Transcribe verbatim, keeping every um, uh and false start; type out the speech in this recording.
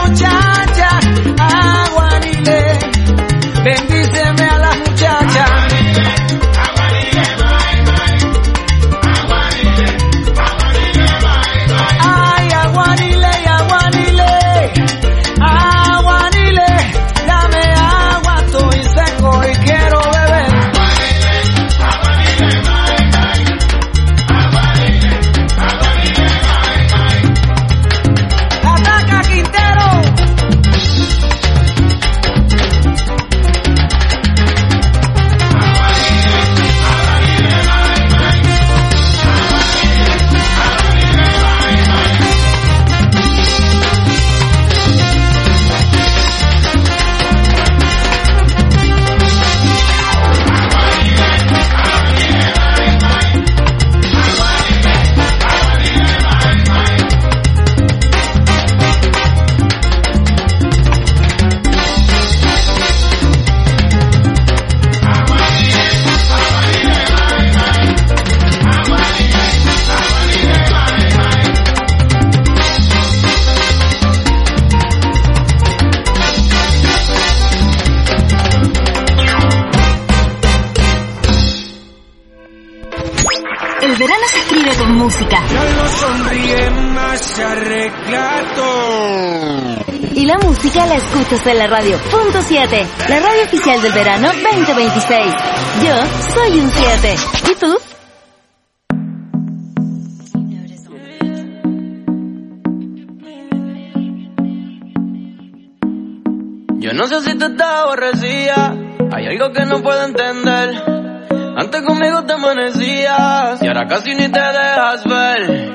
muchacha, Aguanile, bendíceme a las muchachas. Ay, Aguanile, Aguanile, Aguanile, dame agua, estoy seco y quiero beber. Ataca, Quintero. El verano se escribe con música. Ya no sonríe más, se arregla todo. Y la música la escuchas en la radio. Punto siete, la radio oficial del verano veinte veintiséis. Yo soy un siete. ¿Y tú? Yo no sé si tú estás aborrecida, hay algo que no puedo entender. Antes conmigo te amanecías y ahora casi ni te dejas ver.